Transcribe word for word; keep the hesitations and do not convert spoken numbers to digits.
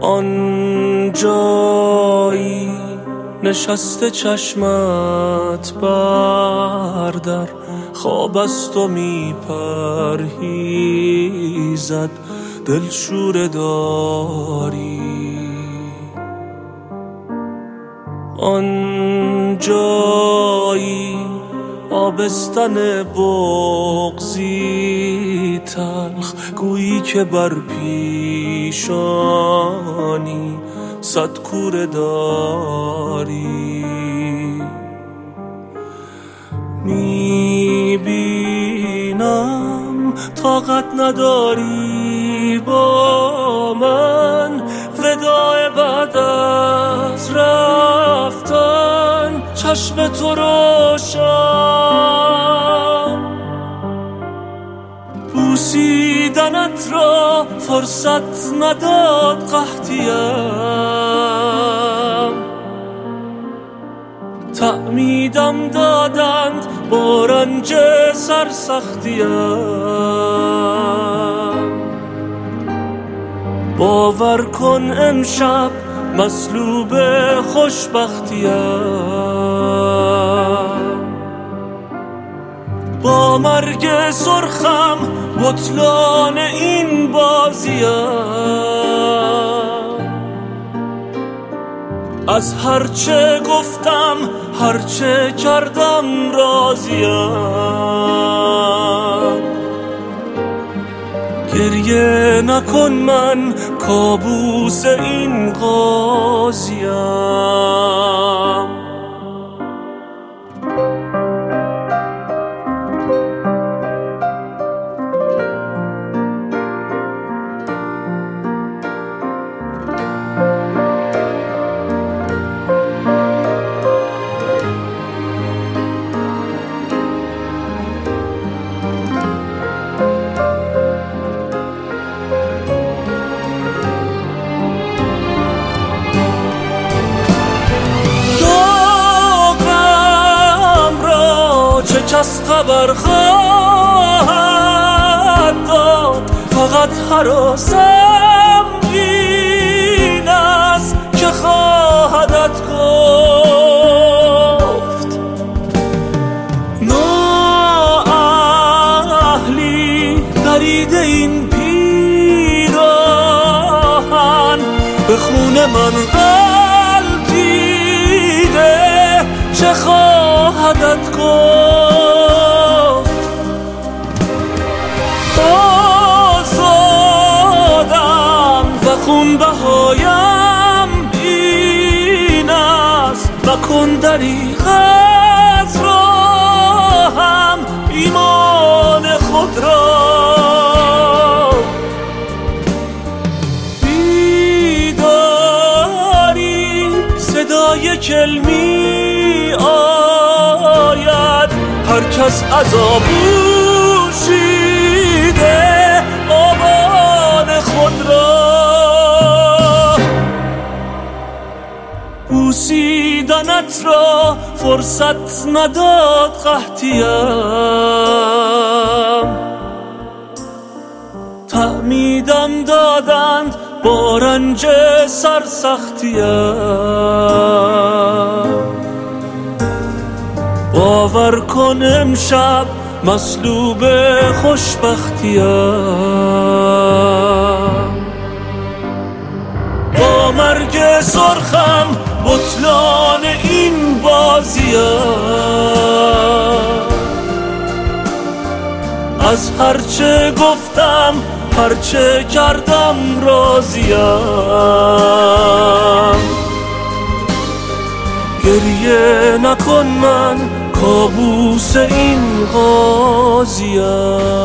آن جایی نشسته چشمت بردر، خواب است و می پرهیزد دلشوره داری. آن جایی آبستن بغضی تلخ، گویی که بر پیشانی صد کوره داری. میبینم طاقت نداری با من، وداع بعد از رفتن چشم تو روشن. بوسیدنت را فرصت نداد قحطیم، تعمیدم دادند با رنج سرسختیم. باور کن امشب مصلوب خوشبختیم، با مرگ سرخم بطلان این بازیم. از هرچه گفتم هرچه کردم راضیم. گریه نکن من کابوس این قاضیم. کس خبر خواهد داد، فقط هراسم این است که خواهدت گفت. نااهلی دریده این پیراهن، به خون من غلطیده چه خواهدت گفت. خون بهایم این است، مکن دریغ از راهم ایمان خود را. بیداری صدای کلمی آید، هر کس عذابو شیده آبان خود را. بوسیدنت را فرصت نداد قحطیم، تعمیدم دادند با رنج سرسختیم. باور کن امشب مصلوب خوشبختیم، با مرگ سرخم بطلان این بازیم. از هرچه گفتم هرچه کردم راضیم. گریه نکن من کابوس این قاضیم.